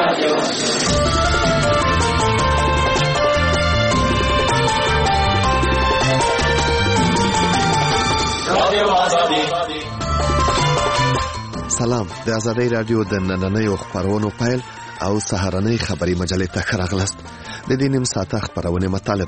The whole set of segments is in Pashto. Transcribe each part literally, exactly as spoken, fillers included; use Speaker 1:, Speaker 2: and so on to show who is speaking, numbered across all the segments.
Speaker 1: رادیو
Speaker 2: سلام، د آزادۍ رادیو د نننیو خپرونو پیل او سهارنۍ خبري مجلې ته ښه راغلاست. د دې نیم ساعته خپرونې مطالب: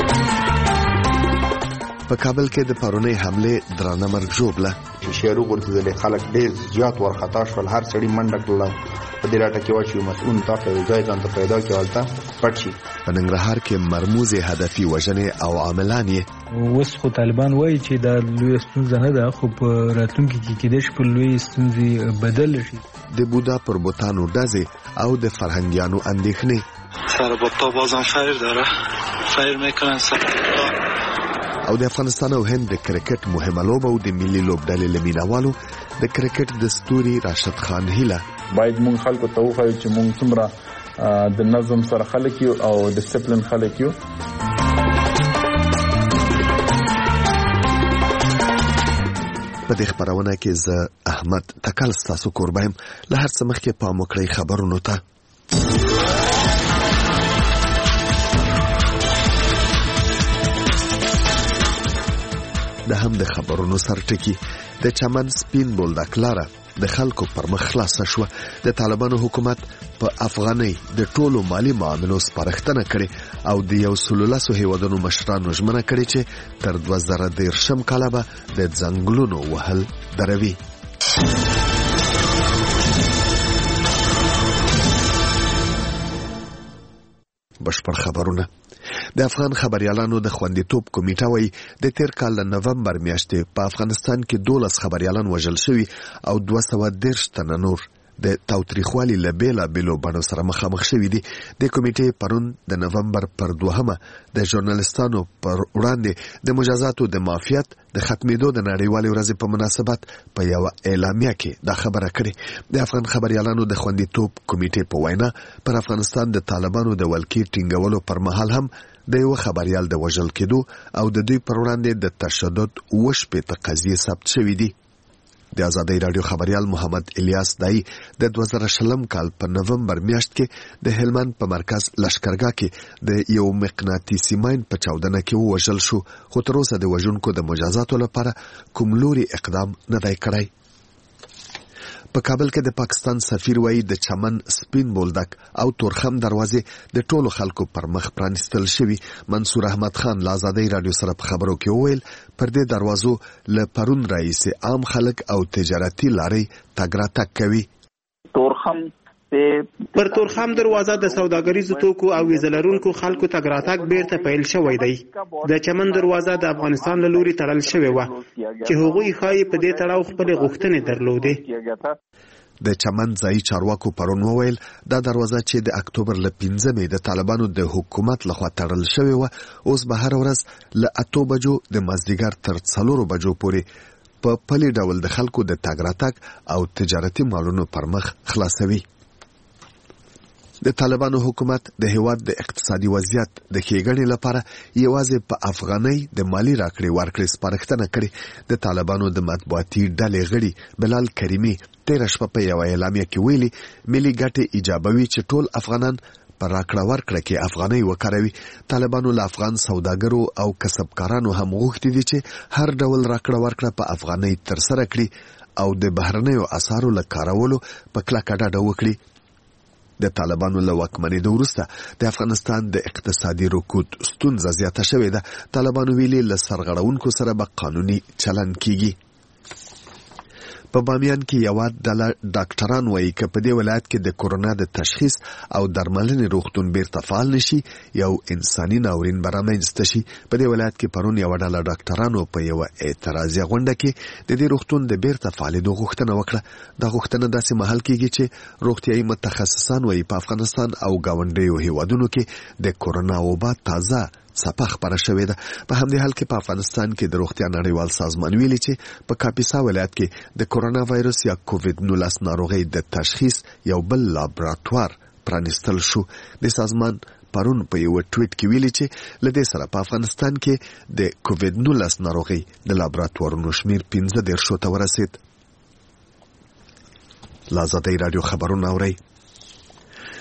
Speaker 2: په کابل کې د پرونۍ حملې درانه مرګ ژوبله،
Speaker 3: شیرو غورځېدلې، خلک ډېر زیات ورخطا شول، هر سړي منډه کړله په دې راټه کې واچوي مسؤل تا ته یو ځای ځان ته پیدا کړي هلته پټ شي.
Speaker 2: په ننګرهار کې مرموزې هدفي وژنې او عاملان یې
Speaker 4: اوس خو طالبان وایي چې دا لویه ستونزه نه ده، خو په راتلونکي کې کېدای شي په لویې ستونزې بدل شي.
Speaker 2: د بودا پر بوتانو ډزې او د فرهنګیانو اندېښنې.
Speaker 5: سر بوتا بازم خیر داره، خیر میکنن سر
Speaker 2: او د افغانستان او هند د کرکټ مهمه لوبه او د ملي لوبډلې له مینوالو د کرکټ د ستوري راشد خان هیله.
Speaker 6: باید مونږ خلکو ته وښایو چې مونږ څومره د نظم سره خلک یو او ډیسپلین خلک یو.
Speaker 2: په دې خبرونه کې زه احمد تکل ستاسو کوربه یم. له هر څه مخکې پام وکړئ خبرونو ته. د هم د خبرونو سرټکی د چمن سپین بولدک لاره د خلکو پر مخ خلاصه شوه. د طالبانو حکومت په افغانۍ د ټولو مالی معاملو سپارښتنه کړې او د یو سلو لسو هیوادونو مشرانو ژمنه کړې چې تر دوه زره دېرشم کاله به د ځنګلونو وهل دروي. بشپړ خبرونه. د افغان خبريالانو د خوندیتوب کمیټه وایي د تیر کال د نومبر میاشتې په افغانستان کې دولس خبريالان وژل شوي او دوه سوه دېرش تنه نور د تاوتریخوالي له بېلابېلو بڼو سره مخامخ شوي دي. د کمیټې پرون د نومبر پر دوهمه د ژورنالستانو پر وړاندې د مجازاتو د معافیت د ختمېدو د نړیوالې ورځې په مناسبت په یوه اعلامیه کې دا خبره کړې. د افغان خبريالانو د خوندیتوب کمیټې په وینا پر افغانستان د طالبانو د ولکې ټینګولو پر مهال هم د یو خبريال د وژل کېدو او د دوی پر وړاندې د تشدد اوه شپېته قضیې ثبت شوي دي. د آزادۍ رادیو خبريال محمد الیاس دای د دوه زره شلم کال په نومبر میاشت کې د هلمند په مرکز لشکرګاه کې د یو مقناطیسي ماین په چاودنه کې ووژل شو، خو تر اوسه د وژونکو د مجازاتو لپاره کوم لوري اقدام نه دی کړی. په کابل کې د پاکستان سفیر وایي د چمن سپین بولدک او تورخم دروازې د ټولو خلکو پر مخ پرانستل شوي. منصور احمد خان له آزادۍ رادیو سره په خبرو کې وویل پر دې دروازو له پرون راهیسې عام خلک او تجارتي لارۍ تګ راتګ کوي.
Speaker 7: تورخم پر تورخم دروازه د سوداګریزو توکو او ویزه لرونکو خلکو تګ راتګ بیرته پیل شوی دی. د چمن دروازه د افغانستان له لوري تړل شوې وه چې هغوی ښایي په دې تړاو خپلې غوښتنې درلودې.
Speaker 2: د چمن ځایي چارواکو پرون وویل دا دروازه چې د اکتوبر له پنځمې د طالبانو د حکومت لخوا تړل شوې وه اوس به هره ورځ له اتو بجو د مازدیګر تر څلورو بجو پورې په پلي ډول د خلکو د تګ راتګ او تجارتي مالونو پر مخ خلاصوي. د طالبانو حکومت د هیواد د اقتصادي وضعیت د ښېګڼې لپاره یوازې په افغانۍ د مالی راکړې ورکړې سپارښتنه کړې. د طالبانو د مطبوعاتي ډلې غړي بلال کریمي تېره شپه په یوه اعلامیه کې ویلي ملي ګټې ایجابوي چې ټول افغانان په راکړه ورکړه کې افغانۍ وکاروي. طالبانو له افغان سوداګرو او کسبکارانو هم غوښتي دي چې هر ډول راکړه ورکړه په افغانۍ ترسره کړي او د بهرنیو اسعارو له کارولو په کلکه ډډه وکړي. د طالبانو له واکمنېدو وروسته د افغانستان د اقتصادي رکود ستونزه زیاته شوې ده. طالبانو ویلي له سرغړونکو سره به قانوني چلند کیږي. په بامیان کې یوه ډله ډاکټران وایي که په دې ولایت کې د کورونا د تشخیص او درملنې روغتون بیرته فعال نشي یو انساني ناورین به رامنځته شي. په دې ولایت کې پرون یوه ډله ډاکټرانو په یوه اعتراضیه غونډه کې د دې روغتون د بیرته فعالېدو غوښتنه وکړه. دا غوښتنه داسې مهال کېږي چې روغتیایي متخصصان وایي په افغانستان او ګاونډیو هیوادونو کې د کورونا وبا تازه څپه خپره شوې ده. په همدې حال کې په افغانستان کې د روغتیا نړیوال سازمان ویلي چې په کاپیسا ولایت کې د کورونا وایرس یا کووید نولس ناروغۍ د تشخیص یو بل لابراتوار پرانستل شو. د سازمان پرون په یو ټویټ کې ویلي چې لدې سره په افغانستان کې د کووید نولس ناروغۍ د لابراتوارونو شمیر پنځه دېرشو ته ورسید. له آزادۍ راډیو خبرونه اورئ.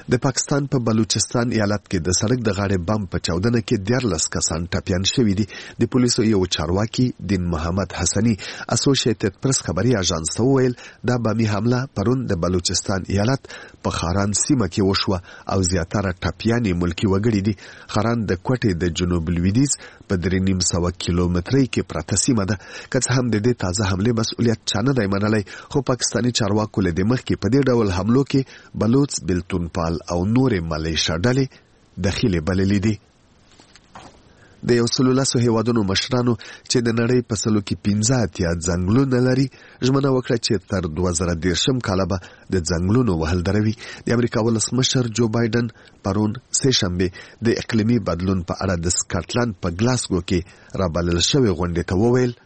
Speaker 2: د پاکستان په بلوچستان ایالت کې د سړک د غاړې بم په چاودنه کې دیارلس کسان ټپیان شوي دي. د پولیسو یو چارواکي دین محمد حسني اسوسییټډ پریس خبري اژانس ته وویل دا بمي حمله پرون د بلوچستان ایالت په خاران سیمه کې وشوه او زیاتره ټپیان ملکی وګړي دي. خاران د کوټې د جنوب لویدیځ په درې نیم سوه کیلومترۍ کې پرته سیمه ده. که څه هم د دې تازه حملې مسؤلیت چا نه دی منلی، خو پاکستاني چارواکو له دې مخکې په دې ډول حملو کې بلوچ، بلتونپال او نورې ملیشه ډلې دخیلې بللې دي. د یو سلو لسو هیوادونو مشرانو چې د نړۍ په سلو کې پنځه اتیا ځنګلونه لري ژمنه وکړه چې تر دوه زره دېرشم کاله به د ځنګلونو وهل دروي. د امریکا ولسمشر جو بایدن پرون سه شنبه د اقلیمي بدلون په اړه د سکاټلند په ګلاسګو کې رابلل شوې غونډې ته وویل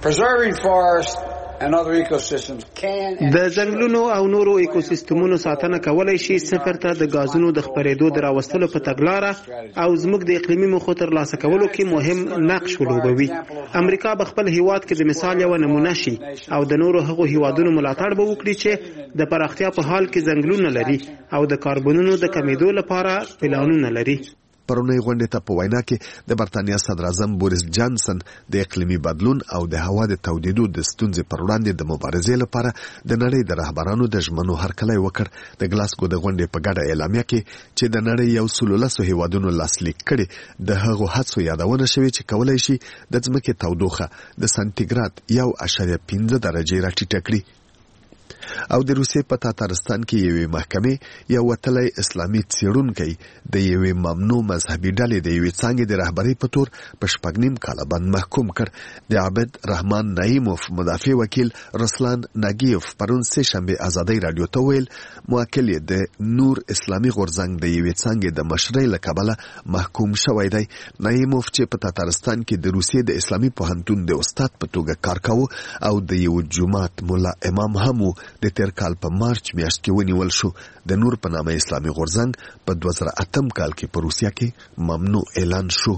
Speaker 7: د ځنګلونو او نورو ایکوسیستمونو ساتنه کولای شي صفر ته د غازونو د خپرېدو د راوستلو په تګلاره او زموږ د اقلیمي موخو ترلاسه کولو کې مهم نقش ولوبوي. امریکا په خپل هیواد کې د مثال یو نمونه شي او د نورو هغو هیوادونو ملاتړ به وکړي چې د پراختیا په حال کې ځنګلونه لري او د کاربونونو د کمیدو لپاره پلانونه لري.
Speaker 2: پرونی غونډې ته په وینا کې د برتانیا صدر اعظم بوریس جانسن د اقلیمي بدلون او د هوا د تودېدو د ستونزې پر وړاندې د مبارزې لپاره د نړۍ د رهبرانو د ژمنو هرکلی وکړ. د ګلاسګو د غونډې په ګډه اعلامیه کې چې د نړۍ یو سلو لسو هیوادونو لاسلیک کړي د هغو هڅو یادونه شوې چې کولی شي د ځمکې تودوخه د سانتیګراد یو اعشاریه پنځه درجې راټیټه کړي. او د روسیې په تاتارستان کې یوې محکمې یو وتلی اسلامي څېړونکی د یوې ممنوع مذهبي ډلې د یوې څانګې د رهبرۍ په تور په شپږ نیم کاله باندې محکوم کړ. د عابد رحمان نعیموف مدافع وکیل رسلان ناګیوف پرون سه شنبه ازادۍ راډیو ته ویل موکل یې د نور اسلامي غورځنګ د یوې څانګې د مشرۍ له کبله محکوم شوی دی. نعیموف چې په تاتارستان کې د روسیې د اسلامي پوهنتون د استاد په توګه کار کاوه او د یو جومات مولا امام هم د تیر کال په مارچ میاشت کې ونیول شو. د نور په نامه اسلامي غورځنګ په دوه زره اتم کال کې په روسیه کې ممنوع اعلان شو.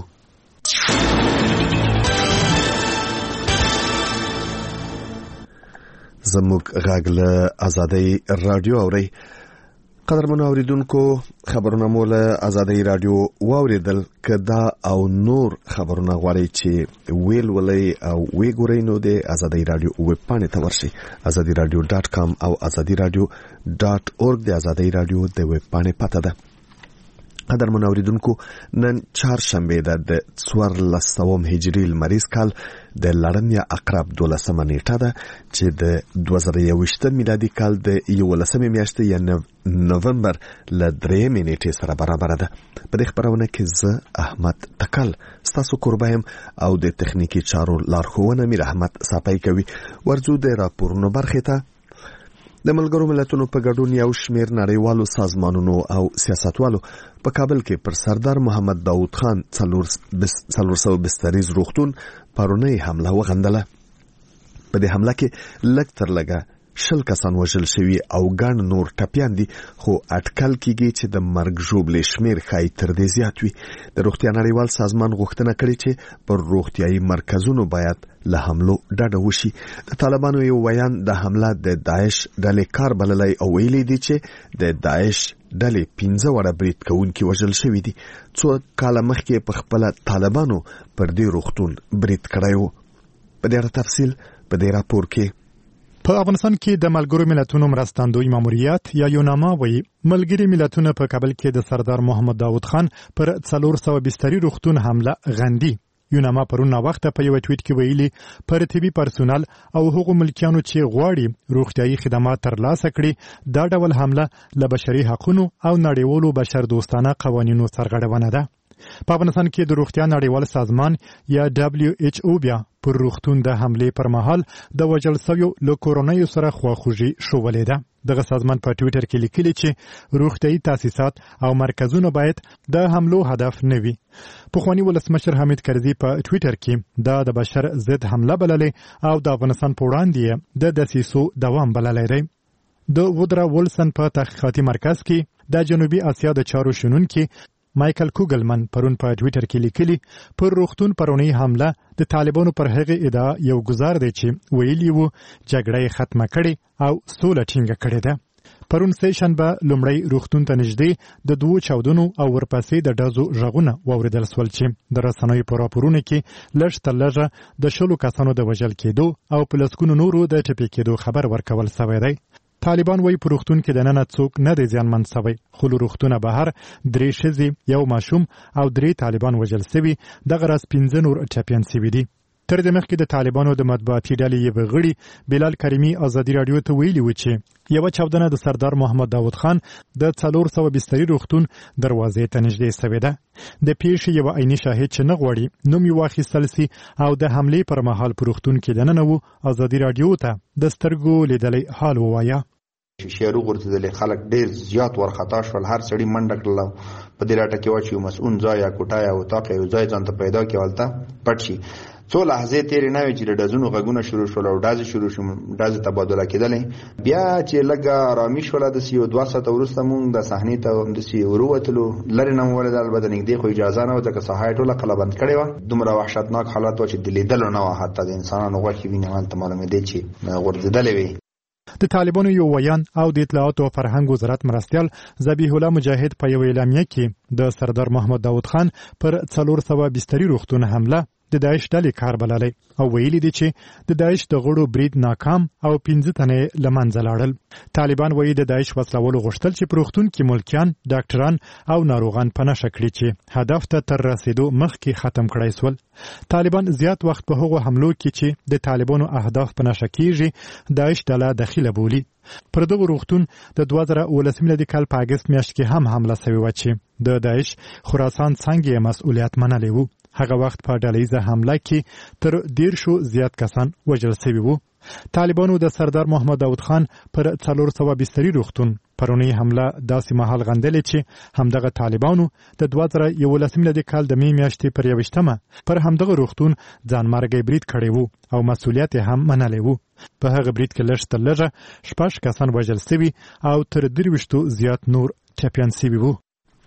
Speaker 2: زموږ غږ له ازادۍ راډیو اورئ. قدرمنو اوریدونکو خبرونه مو له ازادۍ راډیو واوریدل. که دا او نور خبرونه غواړئ چې ویل ولئ او وګورئ نو د ازادۍ راډیو ویب پاڼې ته ورشئ ازادي راډیو ډاټ کام او ازادي راډیو ډاټ اورګ د ازادۍ راډیو د ویب پاڼې پته ده. قدرمنو اوریدونکو نن چهارشنبه ده د څوارلس سوم هجري لمریز کال د لړم یا عقرب دولسمه نیټه ده چې د دوه زره یوویشتم میلادي کال د یولسمې میاشتې یا نومبر له درېیمې نیټې سره برابره ده. په دې خپرونه کې زه احمد تکل ستاسو کوربه یم او د تخنیکي چارو لارښوونه میر احمد صافی کوي. ورځو د راپورونو برخې ته. د ملګرو ملتونو په ګډون یو شمېر نړیوالو سازمانونو او سیاستوالو په کابل کې پر سردار محمد داود خان څلور سوه بستریز روغتون پرونی حمله وغندله. په دې حمله کې لږ تر لږه شل کسان وژل شوي او ګڼ نور ټپیان دي، خو اټکل کېږي چې د مرګ ژوبلې شمېر ښایي تر دې زیات وي. د روغتیا نړیوال سازمان غوښتنه کړې چې پر روغتیایي مرکزونو باید له حملو ډډه وشي. د طالبانو یو ویان د حمله د داعش ډلې کار بللی او ویلي دي چې د داعش ډلې پنځه وړه برید کوونکي وژل شوي دي. څو کاله مخکې په خپله طالبانو پر دې روغتون برید کړی و. په دې اړه تفصیل په دې راپور کې.
Speaker 1: په افغانستان کې د ملګرو ملتونو مرستندوی ماموریت یا یوناما وایي ملګري ملتونه په کابل کې د سردار محمد داود خان پر څلور سوه بستري روغتون حمله غندي. یوناما پرون وخت په یو ټویټ کې ویلي پر طبي پرسونل او هغو ملکیانو چې غواړي روغتيایي خدمات ترلاسه کړي دا ډول حمله له بشري حقوقو او نړیوالو بشر دوستانه قوانینو سرغړونه ده. په افغانستان کې د روغتیا نړیوال سازمان یا دبليو ایچ او بیا پر روغتون د حملې پر مهال د وژل شویو له کورونایي سره خواخوږي شولې ده. دغه سازمان په ټویټر کې لیکلي چې روغتيایي تاسیسات او مرکزونه باید د حملو هدف نه وي. پخوانی ولسمشر حمید کرزي په ټویټر کې دا د بشر ضد حمله بللې او د افغانستان په وړاندې د دسیسو دوام بللی دی. د وودرا وولسن په تحقیقاتي مرکز کې د جنوبي اسیا د چارو شنونکي مایکل کوګلمن پرون په ټویټر کې لیکلي پر روغتون پرونی حمله د طالبانو پر هغه ادعا یو گزار دی چې ویلي وو جګړه ختمه کړي او سوله ټینګه کړې ده. پرون سه شنبه لومړی روغتون ته نږدې د دوو چاودنو او ورپسې د ډزو غږونه واوریدل سول چې د رسنیو په راپورونو کې لږ تر لږه د شلو کسانو د وژل کېدو او په لسګونو نورو د ټپي کېدو خبر ورکول سوی دی. طالبان وایي په روغتون کې دننه څوک نه دی زیانمن سوی، خو له روغتونه بهر درې ښځې، یو ماشوم او درې طالبان وژل سوي، دغه راز پنځه نور ټپیان سوي دي. تر دې مخکې د طالبانو د مطبوعاتي ډلې یو غړي بلال کریمي ازادي راډیو ته ویلي و چې یوه چاودنه د سردار محمد داود خان د څلور سوه بستري روغتون دروازې ته نږدې سوې ده. د پیښې یوه عیني شاهد چې نه غواړي نوم یې واخیستل سي او د حملې پر مهال په روغتون کې دننه و ازادي راډیو ته د سترګو لیدلی حال ووایه.
Speaker 3: شیشې وغورځېدلې، خلک ډېر زیات ورخطا شول، هر سړي منډه کړله، په دې راټه کې واچي مسؤون ځای یا کوټه یا اتاق یو ځای ځان ته پیدا کړي هلته پټ شي. څو لحظې تېرې نه وې چې د ډزونو غږونه شروع شول او ډزې شروع شو، ډزې تبادله کېدلې. بیا چې لږه ارامي شوله داسې یو دوه ساعته وروسته مونږ د صحنې ته همداسې ورووتلو. لرې نه مو ولیدل، البته نږدې خو اجازه نه وه ځکه ساحه یې ټوله قلبند کړې وه. دومره وحشتناک حالت وه چې د لیدلو نه وه، حتی د انسانانو غوښې وینې هلته معلومېدې چې غورځېدلې وې.
Speaker 1: د طالبانو یو ویان او د اطلاعاتو او فرهنګ وزارت مرستیال ذبیح الله مجاهد په یو اعلامیه کې د سردار محمد داود خان پر څلور سوه بستري روغتون حمله د داعش ډلې کار بللی او ویلي دي چې د داعش د غړو برید ناکام او پنځه تنه یې له منځه لاړل. طالبان وایي د داعش وسلوالو غوښتل چې په روغتون کې ملکیان، ډاکټران او ناروغان په نښه کړي چې هدف ته تر رسیدو مخکې ختم کړای سول. طالبان زیات وخت په هغو حملو کې چې د طالبانو اهداف په نښه کیږي داعش ډله دخیله بولي. پر دغه روغتون د دوه زره اوولسم میلادي کال په اګست میاشت کې هم حمله سوې وه چې د داعش خراسان څانګې یې مسؤلیت منلی و. هغه وخت په ډلهیزه حمله کې تر دیرشو زیات کسان وژل سوي وو. طالبانو د سردار محمد داود خان پر څلور سوه بستري روغتون پرونی حمله داسې مهال غندلې چې همدغه طالبانو د دوه زره یولسم میلادي کال د می میاشتې پر یوویشتمه پر همدغه روغتون ځانمرګی برید کړی وو او مسؤلیت یې هم منلی وو. په هغه برید کې لږ تر لږه شپږ کسان وژل سوي او تر درویشتو زیات نور ټپیان سوي وو.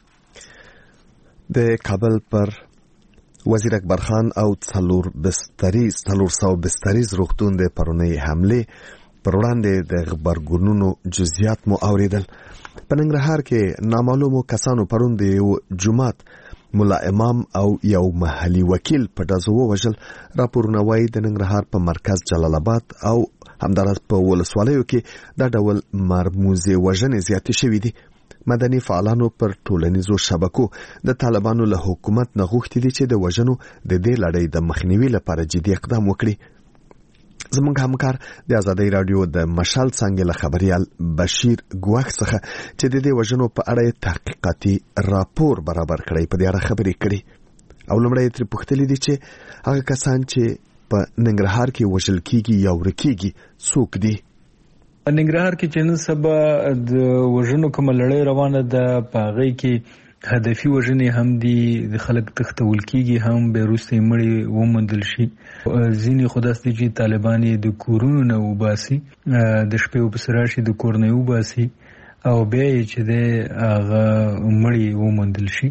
Speaker 2: د کابل پر وزیر اکبر خان او څلور بستري څلور سوه بستریز روغتون د پرونی حملې پر وړاندې د غبرګونونو جزئیات مو اوریدل. په ننګرهار کې نامعلومو کسانو پرون د یو جومات ملا امام او یو محلي وکیل په ډزو ووژل. راپورونه وایي د ننګرهار په مرکز جلال آباد او همداراز په ولسوالیو کې دا ډول مرموزې وژنې زیاتې شوي دي. مدني فعالانو پر ټولنیزو شبکو د طالبانو له حکومت نه غوښتي دي چې د وژنو د دې لړۍ د مخنیوي لپاره جدي اقدام وکړي. زموږ همکار د ازادۍ راډیو د مشال څانګې له خبریال بشیر ګواښ څخه چې د دې وژنو په اړه تحقیقاتي راپور برابر کړی په دې اړه خبرې کړي او لومړی ترې پوښتلي دي چې هغه کسان چې په ننګرهار کې وژل کیږي یا ورکیږي څوک دي.
Speaker 4: ننګرهار کې چې نن سبا د وژنو کومه لړۍ روانه ده، په هغې کې هدفي وژنې هم دي، د خلک تښتول کېږي هم، بیا وروسته یې مړي وموندل شي. ځینې خو داسې دي چې طالبان یې د کورونو نه وباسي، د شپې ورپسې راشي د کور نه یې وباسي او بیا یې چې دی هغه مړي وموندل شي.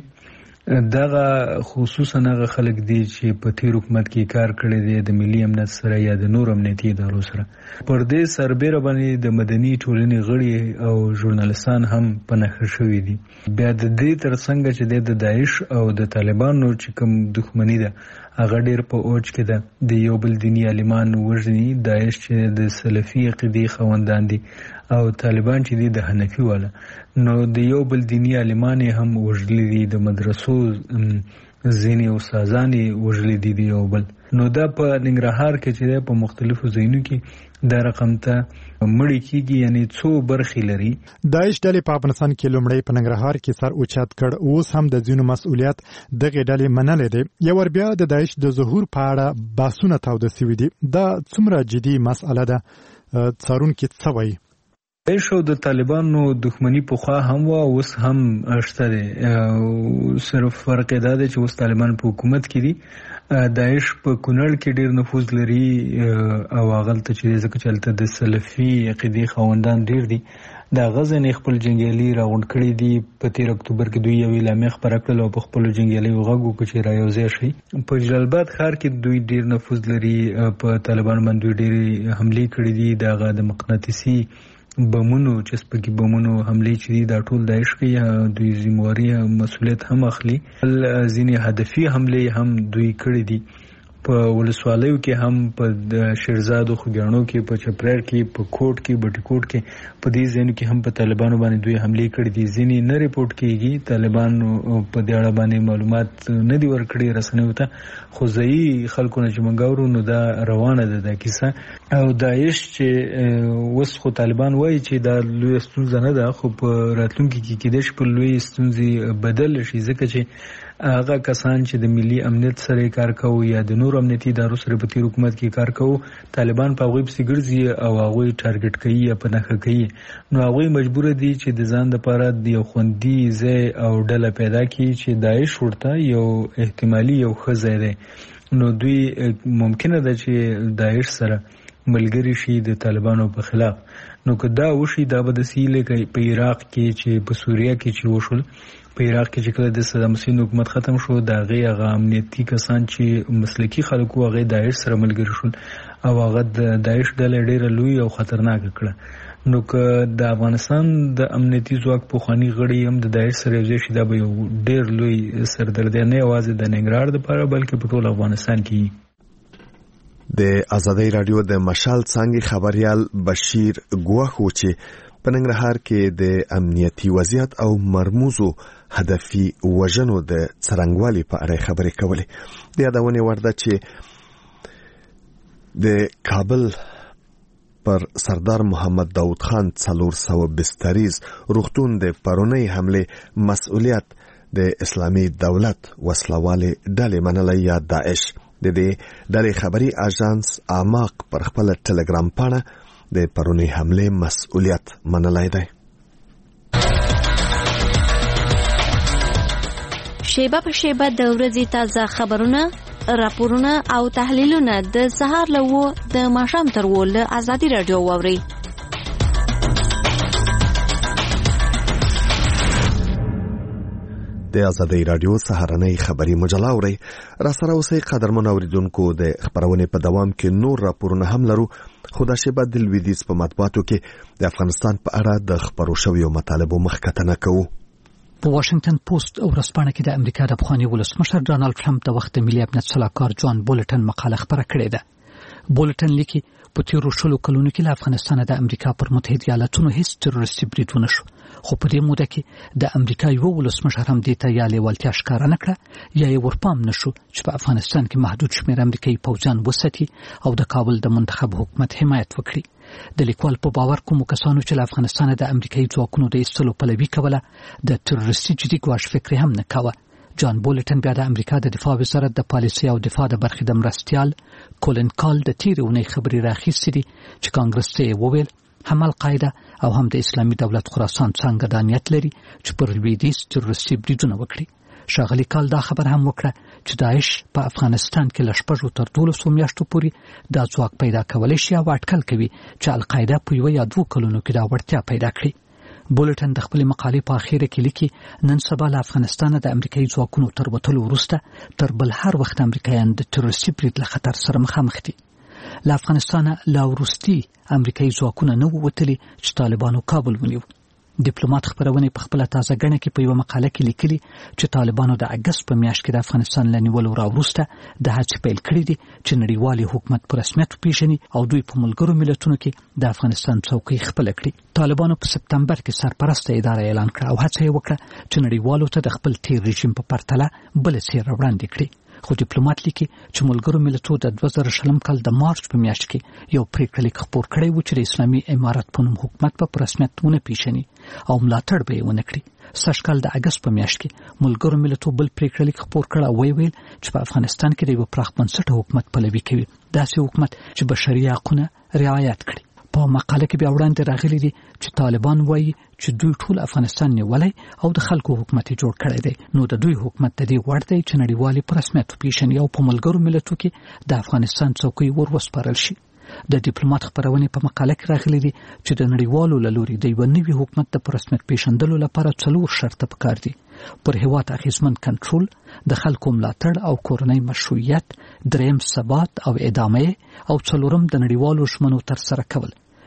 Speaker 4: دغه خصوصا هغه خلک دي چې په تیر حکومت کې کار کړی دی د ملي امنیت سره یا د نور امنیتي ادارو سره. پر دې سربیره باندې د مدني ټولنې غړي او ژورنالستان هم په نښه شوي دي. بیا د دې تر څنګ چې د داعش او د طالبانو چې کوم دښمني ده هغه ډېر په اوج کې ده. د یو بل دیني عالمان وژني، داعش چې د سلفي عقیدې خاوندان دي او طالبان چې دي د حنفي والا، نو د یو بل دیني عالمان هم وژلي دي، د مدرسو ځینې استادان یې وژلي دي د یو بل. نو دا په ننګرهار کې چې دی په مختلفو ځایونو کې دا رقم ته مړی کېږي، یعنی څو برخې لري.
Speaker 1: داعش ډلې په افغانستان کې لومړی په ننګرهار کې سر اوچت کړ، اوس هم د ځینو مسؤلیت دغې ډلې منلی دی. یو ور بیا د داعش د ظهور په اړه بحثونه تاوده سوي دي. دا څومره جدي مسئله ده؟ څارونکي څه وایي؟
Speaker 4: داعش او د طالبانو دښمني پخوا هم وه، اوس هم شته دی. صرف فرق یې دا دی چې اوس طالبان په حکومت کې دي. داعش په کونړ کې ډېر نفوذ لري او هغلته چې ځکه چې هلته د سلفي عقیدې خاوندان ډېر دي، د هغه ځینې خپل جنګیالي راغونډ کړي دي. په تېر اکتوبر کې دوی یو اعلامیه خپره کړل او په خپلو جنګیالیو غږ وکړو چې رایوځای شي. په جلال آباد ښار کې دوی ډېر نفوذ لري، په طالبانو باندې دوی ډېرې حملې کړي دي. د هغه د مقناطیسي بمونو چې سپکی بمونو حمله چې دا ټول داعش کوي دوی ذمہواری مسؤلیت هم اخلي ځینې هدفي حمله هم دوی کړې دي په ولسوالیو کې هم په شیرزاد او خوګانو کې په چپریر کې په کوټ کې بټي کوټ کې په دې ځینو کې هم په طالبانو باندې دوی حمله کړې دي ځینې نه ریپورت کیږي طالبان په دې اړه باندې معلومات نه دی ورکړي رسنیو ته خو ځای خلکو نه چې منګورو نو دا روانه ده د کیسه او داعش چې وس خو طالبان وایي چې دا لوی ستونزه نه ده خو په راتلونکي کې کېدای شي په لوی ستونزې بدل شي ځکه چې هغه کسان چې د ملي امنیت سره کار کوي یا د نور امنیتي ادارو سره په تیر حکومت کې کار کوي طالبان په هغه پسې ګرځي او هغه ټارګټ کوي یا په نخښه کوي نو هغه مجبور دي چې د ځان لپاره د یو خوندي ځای او ډله پیدا کړي چې داعش ورته یو احتمالي یو ښه ځای دی نو دوی ممکنه ده چې داعش سره ملګری شي د طالبانو په خلاف نو که دا وشي دا به د سیلې په عراق کې چې په سوریه کې چې وشول په عراق کې چې کله د صدام حسین حکومت ختم شو دا غي هغه امنیتي کسان چې مسلکی خلکو هغه داعش سره ملګری شول او هغه د داعش ډله ډیره لوی او خطرناک کړه نو که د افغانستان د امنیتي ځواک په خواني غړي هم د داعش سره یو شي دا به یو ډیر لوی سردردي نه یوازې د ننګرهار لپاره بلکې په ټول افغانستان کې
Speaker 2: د ازادۍ رادیو د مشال څنګه خبريال بشیر ګوخو چې په ننګرهار کې د امنیتي وضعیت او مرموزو هدفي وژنو د څرنګوالي په اړه خبرې کولې د یادونه ورده چې د کابل پر سردار محمد داود خان څلور سوه بستریز روغتون د پرونی حمله مسؤلیت د اسلامي دولت وسلواله ډلې منلې یا داعش د دې ډلې خبري اژانس اماق پر خپل ټلګرام پاڼه د پرونی حمله مسؤلیت منلای دی
Speaker 8: شیبه په شیبه د ورځې تازه خبرونه راپورونه او تحلیلونه د سهار له و د ماښام تر و له ازادي رادیو واوري
Speaker 2: د ازادۍ رادیو سهارنۍ خبري مجله اوري را سره اوسئ قدرمن اوریدونکو د خبرونه په دوام کې نور راپورونه هم لرو خدا شیبه د لویدیز په مطبوعاتو کې د افغانستان په اړه د خبرو شویو مطالبو مخکتنه کوو
Speaker 9: په واشنگټن پوسټ او رسپانه کې د امریکا د پخوانی ولسمشر ډانلډ ټرمپ د وخت ملي امنیت صلاحکار جان بولټن مقاله خبره کړې ده بولټن لیکي په تیرو شلو کلونو کې له افغانستان د امریکا پر متحده ایالاتونو هیڅ تروریستي برید ونه شو خو په دې موده کې د امریکا یو ولسمشر هم دې ته یا لیوالتیا ښکاره نه کړه یا یې ورپام نشو چې په افغانستان کې محدود شمېر امریکایي پوځیان وساتي او د کابل د منتخب حکومت حمایت وکړي د لیکوال په باور کومو کسانو چې له افغانستان د امریکایي ځواکونو د ایستلو پلوي کوله د تروریستي جدي ګواښ فکر هم نه کاوه جان بولټن بیا د امریکا د دفاع وزارت د پالیسي او دفاع د برخې د مرستيال کولن کال د تیر اونۍ خبري راخیستې دي چې کانګرس ته وویل هم القاعده او هم د اسلامي دولت خراسان څنګه د نیت لري چې پر لویدیځ تروریستي بریدونه وکړي شاغلي کال دا خبر هم وکړه چې داعش په افغانستان کې لشپږو تر دولسو میاشتو پورې د ځواک پیدا کولای شي او اټکل کوي چې القاعده په یو یا دوه کلونو کې دا وړتیا پیدا کړي بولټن د خپل مقالې په اخیره کې لیکي نن سبا له افغانستان د امریکایي ځواکونو تر وتلو وروسته تر بل هر وخت امریکایان د تروریستي برید له خطر سره مخامخ دي له افغانستان لا وروستي امریکایي ځواکونه نه ووتلي چې طالبانو کابل ونیو ډیپلوماټ خبرونه په خپل تازه غنه کې په یو مقاله کې لیکلي چې طالبانو د اگست په میاشت کې د افغانستان لنیولو راوروسته د هڅې پیل کړې دي چې نړیوال حکومت پر رسمیت پیژني او دوی په ملګرو ملتونو کې د افغانستان څوکۍ خپل کړي طالبانو په سپتمبر کې سرپرسته اداره اعلان کړه او هڅه یې وکړه چې نړیوالو ته د خپل تیر رژیم په پرتله بل څیر وړاندې کړي خو ډیپلوماټ لیکي چې ملګرو ملتونو د دوه زره شلم کال د مارچ په میاشت کې یو پریکړه لیک خپور کړی و چې د اسلامي امارات په نوم حکومت په رسمیت ونه پیژني او ملاتړ به یې ونه کړي سږ کال د اگست په میاشت کې ملګرو ملتونو بل پریکړه لیک خپور کړ او ویل چې په افغانستان کې د یو پراخ بنسټه حکومت پلوي کوي داسې حکومت چې بشري حقوقونه رعایت کړي په مقاله کې بیا وړاندې راغلي دي چې طالبان وایي چې دوی ټول افغانستان نیولای او د خلکو حکومت جوړ کړی دی نو د دوی حکومت د دې وړ دی چې نړیوالي په رسمیت پیژني او په ملګرو ملتونو کې د افغانستان څوکۍ ور وسپارل شي د ډیپلوماټ خبرونه په مقاله کې راغلي دي چې د نړیوالو لوري د یو نوي حکومت د رسمیت پیژندلو لپاره څلور شرط پکار دي پر هیواد اخیسمن کنټرول د خلکو ملاتړ او کورنۍ مشروعیت دریم ثبات او ادامه او څلورم د نړیوالو ژمنو تر سره کول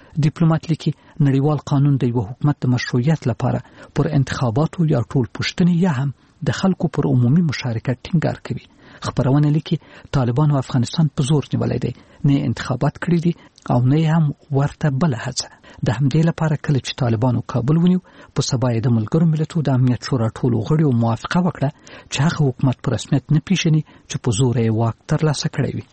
Speaker 9: ډیپلوماټ لیکي نړیوال قانون د یو حکومت د مشروعیت لپاره پر انتخاباتو یا ټول پوښتنې یا هم د خلکو پر عمومي مشارکت ټینګار کوي. خبرونه لیکي طالبان او افغانستان په زور نیولای دي، نه انتخابات کړی دي او نه هم ورته بل هڅه. د همدې لپاره کله چې طالبانو کابل ونیو په سبا د ملګرو ملتونو د امنیت شورا ټولو غړیو موافقه وکړه چې هغه حکومت په رسمیت نه پیژني چې په زور یې واک ترلاسه کړی وي.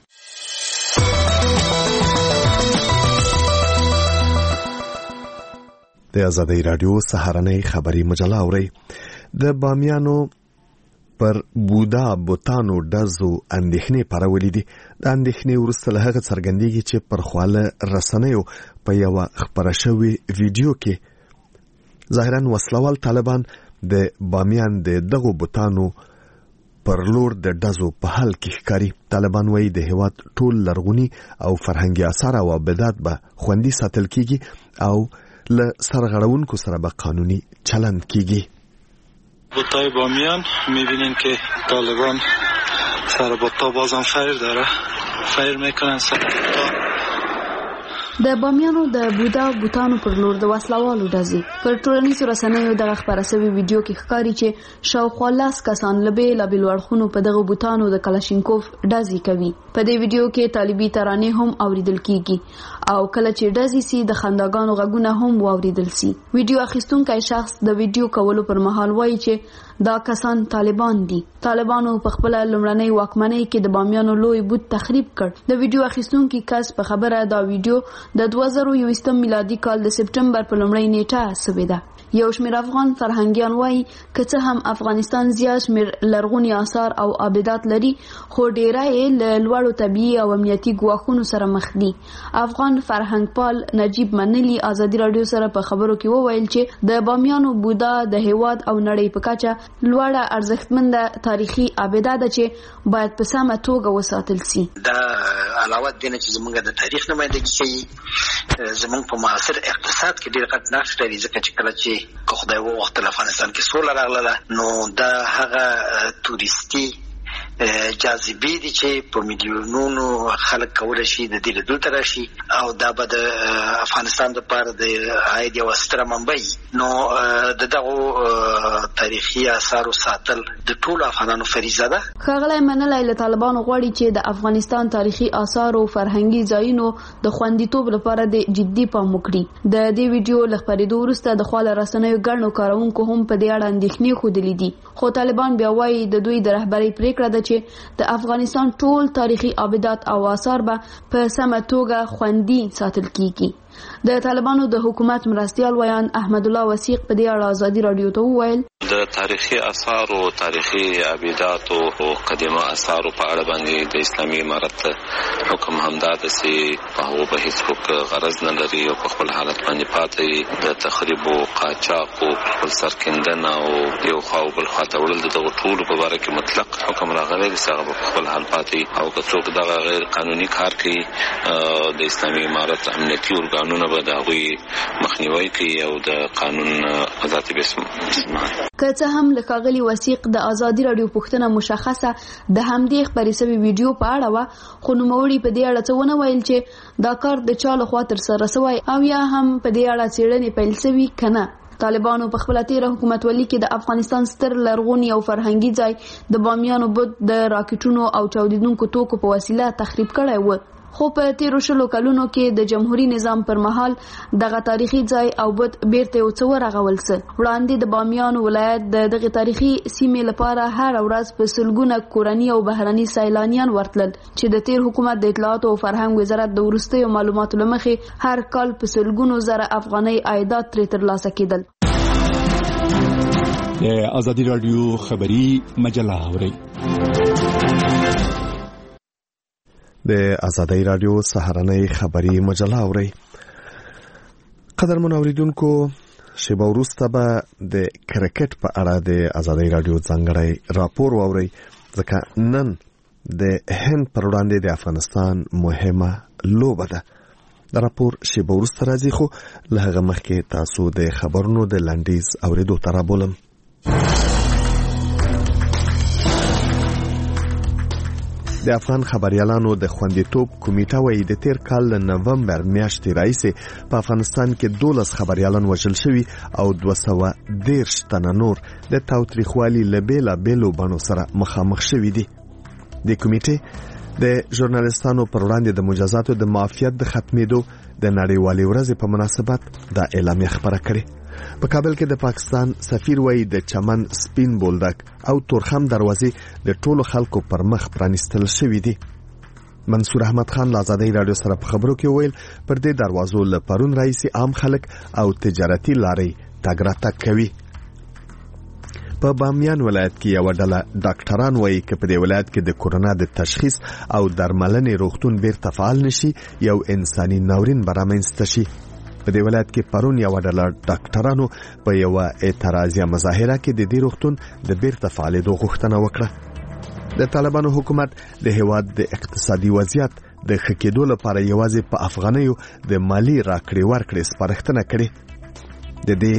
Speaker 2: د آزادۍ رادیو سهارنۍ خبری مجله اوري. د بامیانو پر بودا بوتانو دزو اندېښنې پارولې دي. د اندېښنې وروسته له هغه څرګندېږي چې پر خواله رسنیو په یو خبره شوی ویډیو کې ظاهرا وسلوال طالبان د بامیان د دغو بوتانو پر لور د دزو په حال کې ښکاري. طالبان وایي د هیواد ټول لرغوني او فرهنګي آثار او ابدات به خوندي ساتل کیږي او له سرغړونکو سره به قانوني چلند کیږي.
Speaker 5: بوتای بامیان میبینین که طالبان سر بوتا بازم فیر داره، فیر میکنن سر بوتا.
Speaker 10: د بامیانو د بودا بوتانو پر لور د وسلوالو ډزې پر ټولنیزو رسنیو د خبره سوي ویډیو کې ښکاري چې شاوخوا لاس کسان لبه لبل ورخونو په دغه بوتانو د کلاشینکوف ډزې کوي. په دې ویډیو کې طالبي ترانې هم اوریدل کیږي او کله چې ډزې سي د خنداګانو غږونه هم واوریدل سي. ویډیو اخیستونکي شخص د ویډیو کولو پر مهال وایي چې دا کسان طالبان دي. طالبانو په خپل لومړنۍ واکمنۍ کې د بامیانو لوی بوت تخریب کړ. د ویډیو اخیستونکي کس په خبره دا ویډیو د دوه زره یوویشتم میلادي کال د سپټمبر په لومړۍ نیټه سوې ده. یو شمېر افغان فرهنګیان وایي که څه هم افغانستان زیات شمېر لرغوني آثار او ابدات لري خو ډیره یې له لوړو طبیعي او امنیتي ګواښونو سره مخ دي. افغان فرهنګپال نجیب منلی آزادي رادیو سره په خبرو کې وویل چې د بامیانو بودا د هیواد او نړۍ په کچه لوړه ارزښتمنده تاریخي ابدات ده چې باید په سمه توګه وساتل شي.
Speaker 11: دا علاوه د نه چې زموږ د تاریخ نمائندګي کوي، زموږ په معاصر اقتصاد کې ډېر غټ نقش لري ځکه چې کله چې که خدای وغوښتل افغانستان کې سوله راغله نو دا هغه تورستی جاذبې دي چې په میلیونونو خلک کولی شي د دې لیدلو ته راشي او دا به د افغانستان لپاره د عاید یوه ستره منبع نو د دغو تاریخي اثارو ساتل د ټولو افغانانو فریضه ده.
Speaker 10: ښاغلی منلی له طالبانو غواړي چې د افغانستان تاریخي آثار او فرهنګي ځایونو د خوندیتوب لپاره د جدي پام وکړي. د دې ویډیو له خپرېدو وروسته د خواله رسنیو ګڼو کاروونکو هم په دې اړه اندېښنې ښودلې دي، خو طالبان بیا وایي د دوی د رهبرۍ پریکړه ده چې د افغانستان ټول تاریخي ابدات او آثار به په سمه توګه خوندي ساتل کیږي. د طالبانو د حکومت مرستیال ویان احمد الله وثیق په دې اړه آزادي رادیو ته وویل
Speaker 12: د تاریخي آثار او تاریخي ابدات او قدیمه آثار په اړه باندې د اسلامي امارت حکم همدا ده چې په هغو به هیڅوک غرض نه لري او په خپل حالت باندې پاتې د تخریب او قاچاق او خپل سرکندنه او یو خوا او بل خوا ته وړل د دغو ټولو په باره کې مطلق حکم راغلی دی چې هغه به په خپل حال پاتې او که څوک دغه غیر قانوني کار کوي د اسلامي امارت امنیتي ارګانونه به د هغوی مخنیوی کوي او د قانون ذاتي بسم
Speaker 10: که څه هم له ښاغلي وثیق د آزادي رادیو پوښتنه مشخصه د همدې خپرې سوي ویډیو په اړه وه، خو نوموړي په دې اړه څه ونه ویل چې دا کار د چا لخوا ترسره سوی او یا هم په دې اړه څېړنې پیل سوي که نه. طالبانو په خپله تېره حکومتولي کې د افغانستان ستر لرغوني او فرهنګي ځای د بامیانو بت د راکټونو او چاودېدونکو توکو په وسیله تخریب کړی و، خو په تیرو شلو کلونو کې د جمهوریت نظام پر مهال دغه تاریخي ځای او بت بیرته یو څه ورغول څه. وړاندې د بامیان ولایت د دغه تاریخي سیمې لپاره هر ورځ په سلګونه کورني او بهرني سیلانیان ورتلل چې د تیر حکومت د اطلاعات او فرهنګ وزارت د وروستیو معلوماتو له مخې هر کال په سلګونو زره افغانۍ عایدات ترې ترلاسه کېدل.
Speaker 13: د آزادي رادیو خبری مجله اورئ.
Speaker 2: د آزادۍ رادیو سهارنۍ خبری مجله اورئ. قدرمن اوریدونکو، شیبه وروسته به د کرکټ په اړه د آزادۍ رادیو ځانګړی راپور واورئ ځکه نن د هند پر وړاندې د افغانستان مهمه لوبه ده. د راپور شیبه وروسته راځي، خو له هغه مخکې تاسو د خبرونو د لنډیز اوریدو ته رابولم. د افغان خبريالانو د خوندیتوب کمیټه وایي د تیر کال د نومبر میاشتې راهیسې په افغانستان کې دولس خبريالان وژل شوي او دوه سوه دېرش تنه نور د تاوتریخوالي له بېلابېلو بڼو سره مخامخ شوي دي. د کمیټې د ژورنالستانو پر وړاندې د مجازاتو د معافیت د ختمېدو د نړیوالې ورځې په مناسبت دا اعلامیه خپره کړې. په کابل کې د پاکستان سفیر وایي د چمن سپین بولدک او تورخم دروازې د ټولو خلکو پر مخ پرانیستل شوي دي. منصور احمد خان له آزادۍ راډیو سره په خبرو کې وویل پر دې دروازو له پرون راهیسې عام خلک او تجارتي لارې تګ راتګ کوي. په بامیان ولایت کې یو ډله ډاکټران وایي چې په دې ولایت کې د کورونا د تشخیص او درملنې روغتون بیرته فعال نشي یو انساني ناورین به رامنځته شي. په دې ولایت کې پرون یو ډله ډاکټرانو په یو اعتراضیه مظاهره کې د دې روغتون د بیرته فعالېدو غوښتنه وکړه. د طالبانو حکومت د هیواد د اقتصادي وضعیت د ښه کېدو لپاره یوازې په افغانیو د مالی راکړې ورکړې سپارښتنه کړې. د دې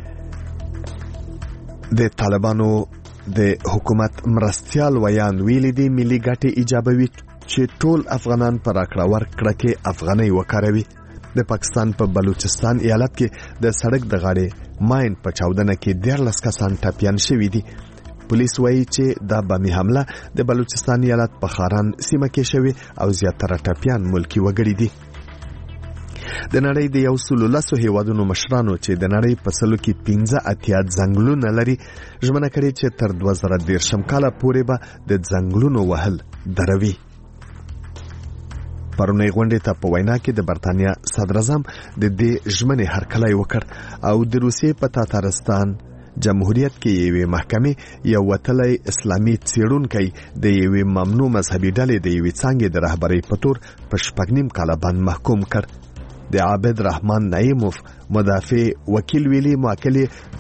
Speaker 2: د طالبانو د حکومت مرستیال ویان ویلي دي ملي ګټې ایجابوي چې ټول افغانان په راکړه ورکړه کې افغانۍ وکاروي. د پاکستان په بلوچستان ایالت کې د سړک د غاړې ماین په چاودنه کې دیارلس کسان ټپیان شوي دي. پولیس وایي چې دا بمي حمله د بلوچستان ایالت په خاران سیمه کې شوې او زیاتره ټپیان ملکی وګړي دي. د نړۍ د یو سلو لسو هیوادونو مشرانو چې د نړۍ په سلو کې پنځه اتیا ځنګلونه لري ژمنه کړې چې تر دوه زره دېرشم کاله پورې به د ځنګلونو وهل دروي. پرونی غونډې ته په وینا کې د برتانیا صدراعظم د دې ژمنې هرکلی وکړ او د روسیې په تاتارستان جمهوریت کې یوې محکمې یو وتلی اسلامي څېړونکی د یوې ممنوع مذهبي ډلې د یوې څانګې د رهبرۍ په تور په شپږ نیم کاله بند محکوم کړ. د عابد رحمان نعیموف مدافع وکیل ویلي معقلې